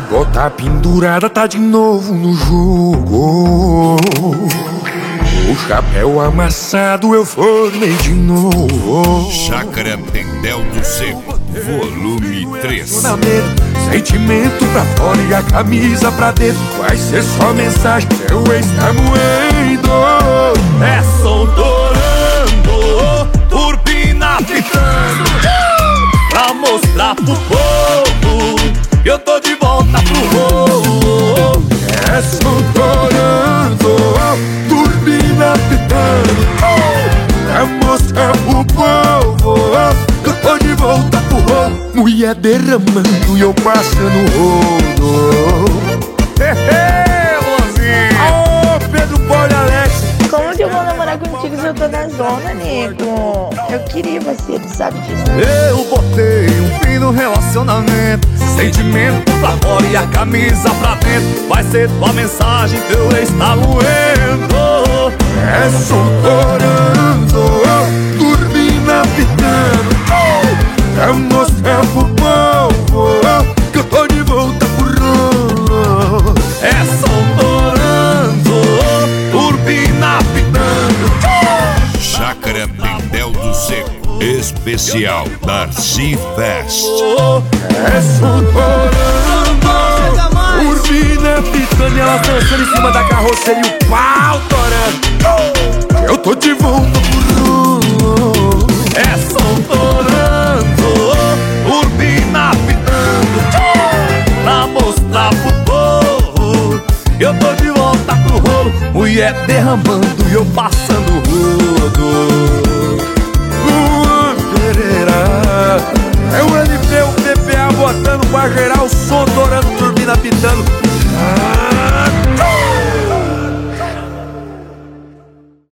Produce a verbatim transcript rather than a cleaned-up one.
bota pendurada tá de novo no jogo. O chapéu amassado eu formei de novo. Chácara Tendel do Seco, volume três. Sentimento pra fora e a camisa pra dentro. Vai ser só mensagem, seu ex tá moendo. É som torando, turbina pitando, pra mostrar pro povo que eu tô de volta pro rolo. É som torando, turbina pitando, pra mostrar pro povo que eu tô de volta pro rolo. Mulher derramando e eu passando rolo. Hehe, Luanzinho! Aô, Pedro Paulo e Alex! Como que eu vou namorar contigo se eu tô na zona, nego? Eu queria você, tu sabe disso. Eu botei um fim no relacionamento, sentimento pra fora e a camisa pra dentro. Vai ser tua mensagem, teu ex tá moendo. É som torando, turbina pitando, pra mostrar pro povo que eu tô de volta pro rolo. É som torando, turbina pitando. Chácara Tendel do Seco, especial Darcy Fest. É som torando, turbina pitando e ela dançando em cima da carroceria e o pau torando. Eu tô de volta pro rolo. É som torando, turbina pitando, pra mostrar pro povo que eu tô de volta pro rolo. Mulher derramando e eu passando rodo. Luan Pereira, é o L P, o P P A botando pra gerar o som torando, turbina pitando. Ah!